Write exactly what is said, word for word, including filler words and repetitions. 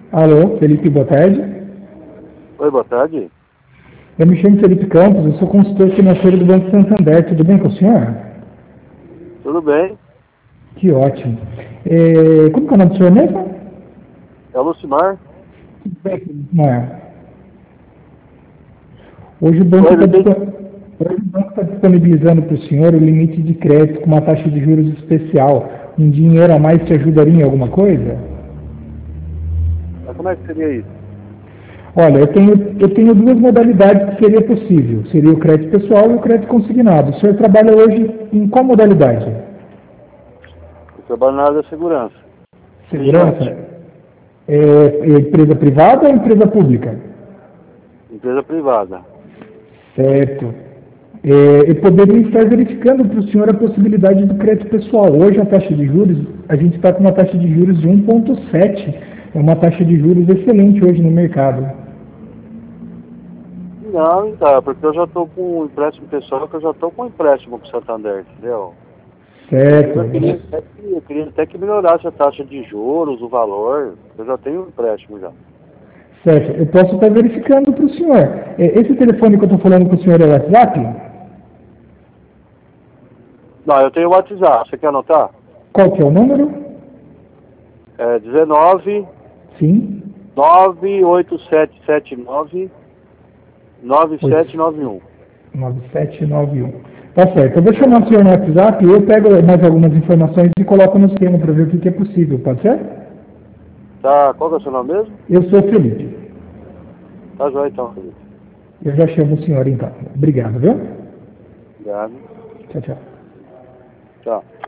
Alô, Felipe, boa tarde. Oi, boa tarde. Eu me chamo Felipe Campos, eu sou consultor financeiro do Banco Santander. Tudo bem com o senhor? Tudo bem? Que ótimo. É, como que é o nome do senhor mesmo? É o Lucimar? Tudo bem, Felipe? Não é. Hoje o banco Oi, está não tem... disponibilizando para o senhor o limite de crédito com uma taxa de juros especial. Um dinheiro a mais te ajudaria em alguma coisa? Mas como é que seria isso? Olha, eu tenho, eu tenho duas modalidades que seria possível. Seria o crédito pessoal e o crédito consignado. O senhor trabalha hoje em qual modalidade? Eu trabalho na área da segurança. Segurança? Vigilante. É, é empresa privada ou empresa pública? Empresa privada. Certo. É, eu poderia estar verificando para o senhor a possibilidade do crédito pessoal. Hoje a taxa de juros, a gente está com uma taxa de juros de um vírgula sete. É uma taxa de juros excelente hoje no mercado. Não, então, porque eu já estou com um empréstimo pessoal, que eu já estou com um empréstimo com o Santander, entendeu? Inclusive, Certo. eu queria, até que, eu queria até que melhorasse a taxa de juros, o valor. Eu já tenho um empréstimo já. Certo. Eu posso estar verificando para o senhor. É, esse telefone que eu estou falando com o senhor é o WhatsApp? Não, eu tenho o WhatsApp. Você quer anotar? Qual que é o número? É dezenove, Sim. nove oito sete sete nove, nove sete nove um. nove sete nove um. Tá certo. Eu vou chamar o senhor no WhatsApp e eu pego mais algumas informações e coloco no sistema para ver o que, que é possível. Pode ser? Tá, qual que é o seu nome mesmo? Eu sou o Felipe. Tá joia então, Felipe. Eu já chamo o senhor então. Obrigado, viu? Obrigado. Tchau, tchau. Tchau.